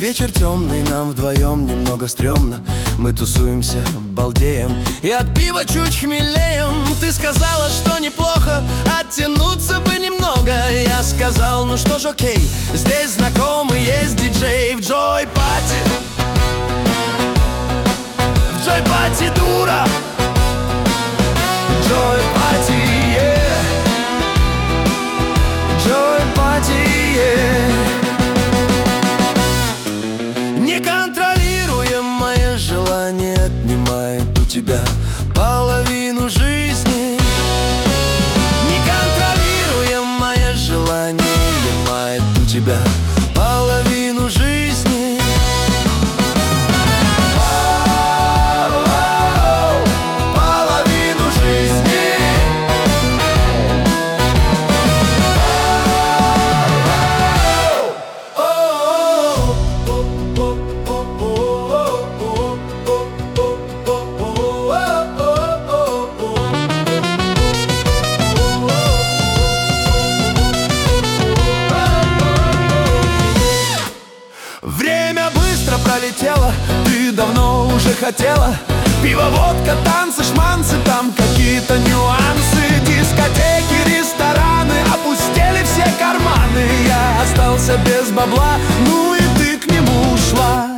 вечер темный, нам вдвоем немного стрёмно. Мы тусуемся, балдеем и от пива чуть хмелеем. Ты сказала, что неплохо, оттянуться бы немного. Я сказал, ну что ж, окей, здесь знакомый есть диджей в Joy Party. В Joy Party дура, Joy Party, yeah. Joy Party, yeah. Неконтролируемое желание отнимает у тебя половину жизни. Неконтролируемое желание отнимает у тебя половину жизни. Половину жизни. Время быстро пролетело, ты давно уже хотела. Пиво, водка, танцы, шманцы, там какие-то нюансы. Дискотеки, рестораны, опустели все карманы. Я остался без бабла, ну и ты к нему ушла.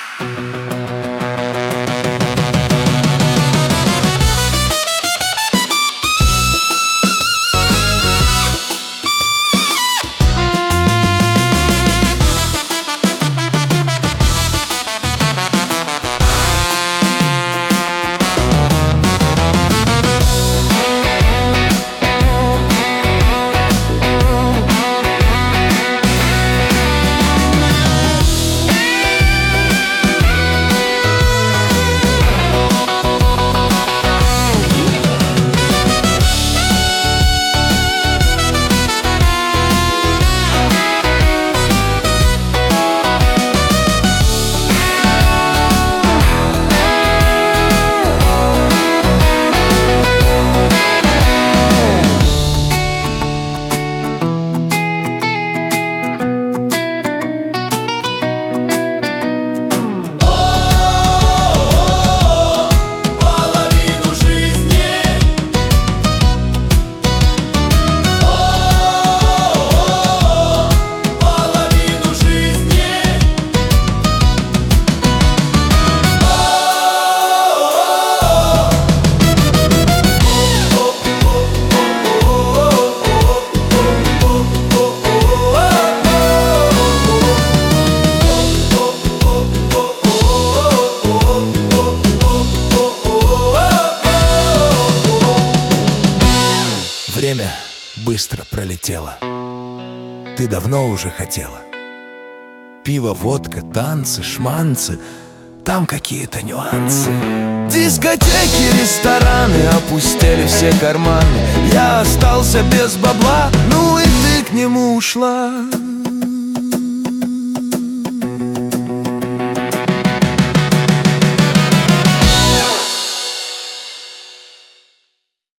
Время быстро пролетело, ты давно уже хотела. Пиво, водка, танцы, шманцы, там какие-то нюансы. Дискотеки, рестораны, опустели все карманы. Я остался без бабла, ну и ты к нему ушла.